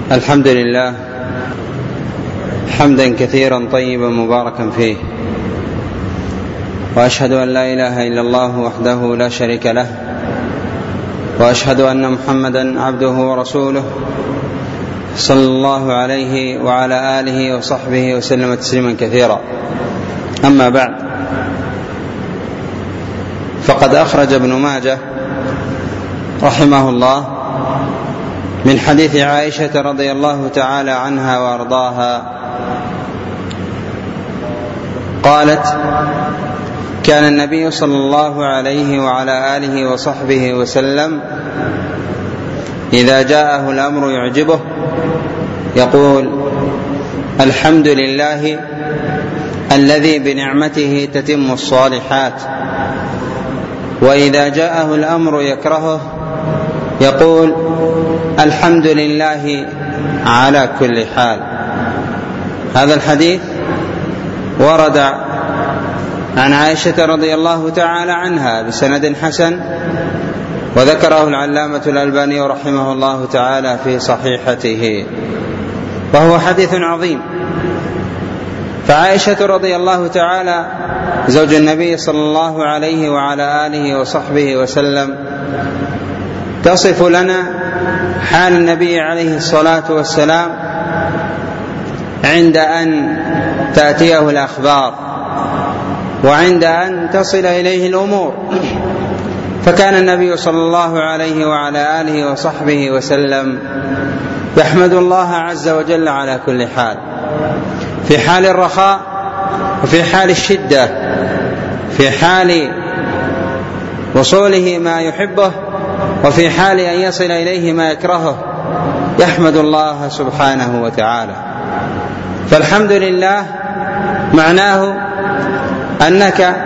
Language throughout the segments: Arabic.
الحمد لله حمدا كثيرا طيبا مباركا فيه، وأشهد أن لا إله إلا الله وحده لا شريك له، وأشهد أن محمدا عبده ورسوله صلى الله عليه وعلى آله وصحبه وسلم تسليما كثيرا. أما بعد، فقد أخرج ابن ماجه رحمه الله من حديث عائشة رضي الله تعالى عنها وأرضاها قالت: كان النبي صلى الله عليه وعلى آله وصحبه وسلم إذا جاءه الأمر يعجبه يقول: الحمد لله الذي بنعمته تتم الصالحات. وإذا جاءه الأمر يكرهه يقول: الحمد لله على كل حال. هذا الحديث ورد عن عائشة رضي الله تعالى عنها بسند حسن، وذكره العلامة الألباني رحمه الله تعالى في صحيحته، وهو حديث عظيم. فعائشة رضي الله تعالى زوج النبي صلى الله عليه وعلى آله وصحبه وسلم تصف لنا حال النبي عليه الصلاة والسلام عند أن تأتيه الأخبار وعند أن تصل إليه الأمور. فكان النبي صلى الله عليه وعلى آله وصحبه وسلم يحمد الله عز وجل على كل حال، في حال الرخاء وفي حال الشدة، في حال وصوله ما يحبه وفي حال أن يصل إليه ما يكرهه، يحمد الله سبحانه وتعالى. فالحمد لله معناه أنك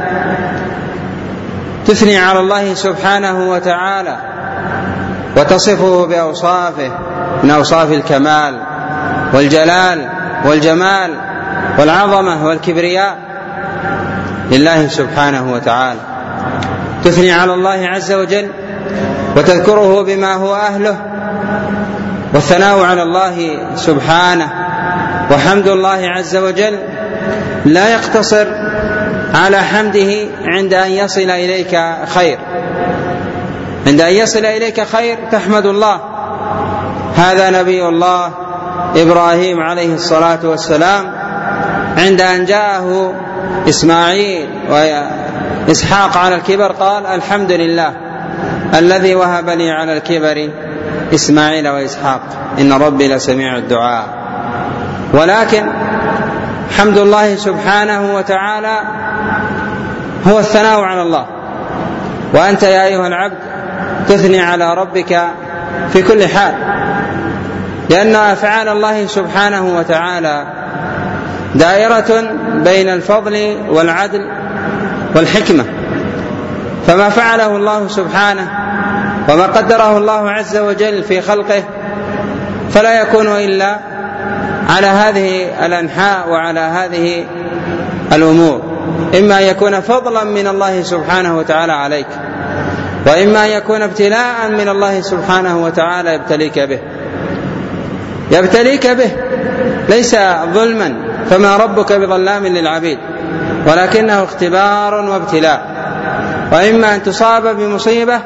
تثني على الله سبحانه وتعالى وتصفه بأوصافه من أوصاف الكمال والجلال والجمال والعظمة والكبرياء لله سبحانه وتعالى. تثني على الله عز وجل وتذكره بما هو أهله، والثناء على الله سبحانه وحمد الله عز وجل لا يقتصر على حمده عند أن يصل إليك خير. عند أن يصل إليك خير تحمد الله. هذا نبي الله إبراهيم عليه الصلاة والسلام عند أن جاءه إسماعيل وإسحاق على الكبر قال: الحمد لله الذي وهب لي على الكبر إسماعيل وإسحاق إن ربي لسميع الدعاء. ولكن حمد الله سبحانه وتعالى هو الثناء على الله، وأنت يا أيها العبد تثني على ربك في كل حال، لأن أفعال الله سبحانه وتعالى دائرة بين الفضل والعدل والحكمة. فما فعله الله سبحانه وما قدره الله عز وجل في خلقه فلا يكون إلا على هذه الأنحاء وعلى هذه الأمور، إما أن يكون فضلا من الله سبحانه وتعالى عليك، وإما أن يكون ابتلاء من الله سبحانه وتعالى يبتليك به ليس ظلما، فما ربك بظلام للعبيد، ولكنه اختبار وابتلاء. وإما أن تصاب بمصيبة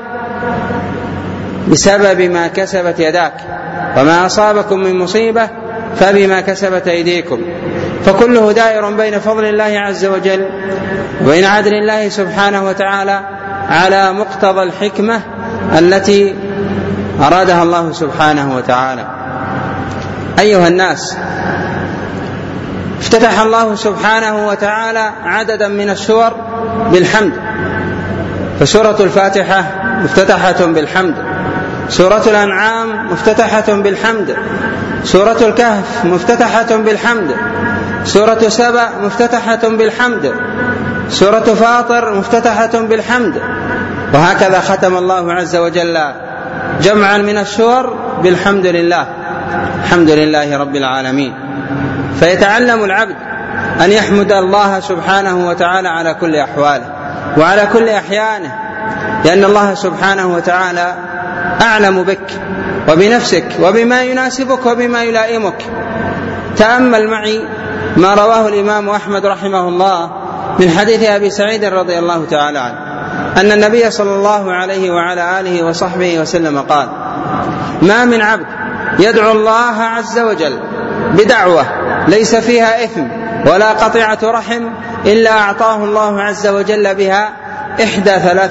بسبب ما كسبت يداك، وما أصابكم من مصيبة فبما كسبت أيديكم، فكله دائر بين فضل الله عز وجل وبين عدل الله سبحانه وتعالى على مقتضى الحكمة التي أرادها الله سبحانه وتعالى. أيها الناس، افتتح الله سبحانه وتعالى عددا من السور بالحمد، فسورة الفاتحة مفتتحة بالحمد، سورة الأنعام مفتتحة بالحمد، سورة الكهف مفتتحة بالحمد، سورة سبأ مفتتحة بالحمد، سورة فاطر مفتتحة بالحمد، وهكذا ختم الله عز وجل جمعا من السور بالحمد لله. الحمد لله رب العالمين. فيتعلم العبد أن يحمد الله سبحانه وتعالى على كل أحواله وعلى كل أحيانه، لأن الله سبحانه وتعالى أعلم بك وبنفسك وبما يناسبك وبما يلائمك. تأمل معي ما رواه الإمام أحمد رحمه الله من حديث أبي سعيد رضي الله تعالى عنه أن النبي صلى الله عليه وعلى آله وصحبه وسلم قال: ما من عبد يدعو الله عز وجل بدعوة ليس فيها إثم ولا قطيعة رحم إلا أعطاه الله عز وجل بها إحدى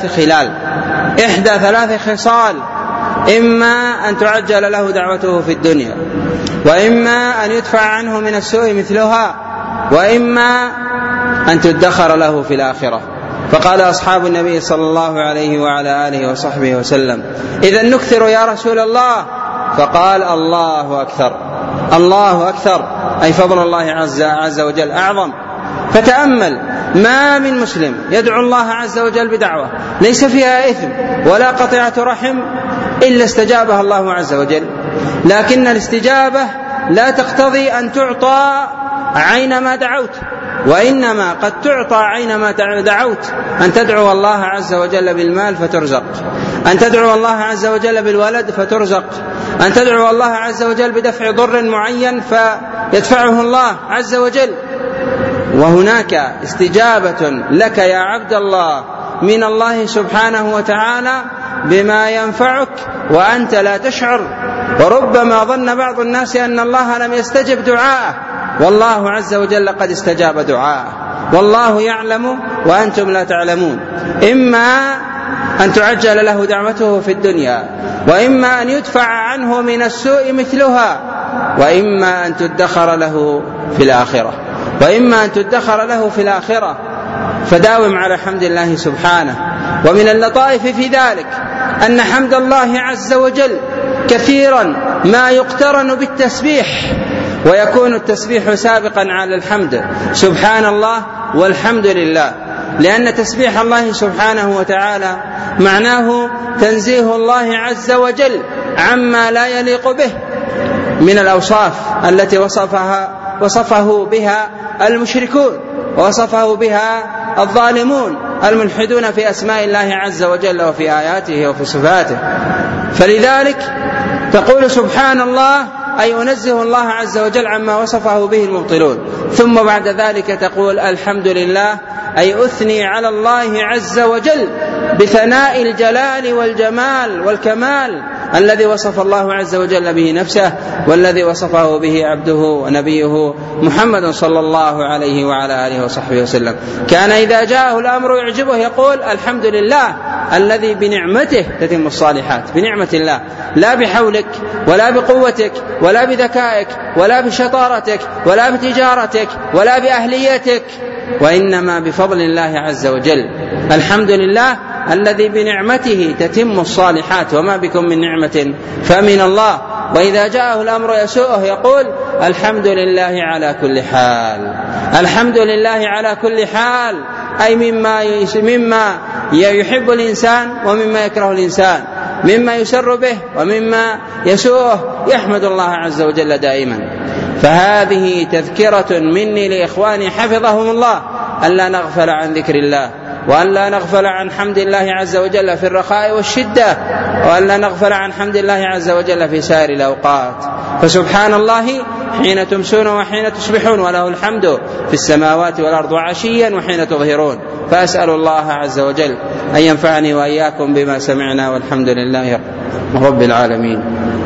ثلاث خصال: إما أن تعجل له دعوته في الدنيا، وإما أن يدفع عنه من السوء مثلها، وإما أن تدخر له في الآخرة. فقال أصحاب النبي صلى الله عليه وعلى آله وصحبه وسلم: إذا نكثر يا رسول الله؟ فقال: الله أكثر، الله أكثر، أي فضل الله عز وجل أعظم. فتأمل، ما من مسلم يدعو الله عز وجل بدعوة ليس فيها إثم ولا قطيعة رحم إلا استجابها الله عز وجل، لكن الاستجابة لا تقتضي أن تعطى عينما دعوت، وإنما قد تعطى عينما دعوت. أن تدعو الله عز وجل بالمال فترزق، أن تدعو الله عز وجل بالولد فترزق، أن تدعو الله عز وجل بدفع ضر معين فيدفعه الله عز وجل. وهناك استجابة لك يا عبد الله من الله سبحانه وتعالى بما ينفعك وأنت لا تشعر. وربما ظن بعض الناس أن الله لم يستجب دعاءه، والله عز وجل قد استجاب دعاءه، والله يعلم وأنتم لا تعلمون. إما أن تعجل له دعوته في الدنيا، وإما أن يدفع عنه من السوء مثلها، وإما أن تدخر له في الآخرة. فداوم على حمد الله سبحانه. ومن اللطائف في ذلك أن حمد الله عز وجل كثيرا ما يقترن بالتسبيح، ويكون التسبيح سابقا على الحمد، سبحان الله والحمد لله، لأن تسبيح الله سبحانه وتعالى معناه تنزيه الله عز وجل عما لا يليق به من الأوصاف التي وصفه بها المشركون، ووصفه بها الظالمون الملحدون في أسماء الله عز وجل وفي آياته وفي صفاته. فلذلك تقول سبحان الله، أي أنزه الله عز وجل عما وصفه به المبطلون. ثم بعد ذلك تقول الحمد لله، أي أثني على الله عز وجل بثناء الجلال والجمال والكمال الذي وصف الله عز وجل به نفسه، والذي وصفه به عبده ونبيه محمد صلى الله عليه وعلى آله وصحبه وسلم. كان إذا جاءه الأمر يعجبه يقول الحمد لله الذي بنعمته تتم الصالحات، بنعمة الله، لا بحولك ولا بقوتك ولا بذكائك ولا بشطارتك ولا بتجارتك ولا بأهليتك، وإنما بفضل الله عز وجل. الحمد لله الذي بنعمته تتم الصالحات، وما بكم من نعمة فمن الله. وإذا جاءه الأمر يسوءه يقول الحمد لله على كل حال، الحمد لله على كل حال، أي مما يحب الإنسان ومما يكره الإنسان، مما يسر به ومما يسوءه، يحمد الله عز وجل دائما. فهذه تذكرة مني لإخواني حفظهم الله ألا نغفل عن ذكر الله، وأن لا نغفل عن حمد الله عز وجل في الرخاء والشدة، وأن لا نغفل عن حمد الله عز وجل في سائر الأوقات. فسبحان الله حين تمسون وحين تصبحون، وله الحمد في السماوات والأرض وعشيا وحين تظهرون. فأسأل الله عز وجل أن ينفعني وإياكم بما سمعنا، والحمد لله رب العالمين.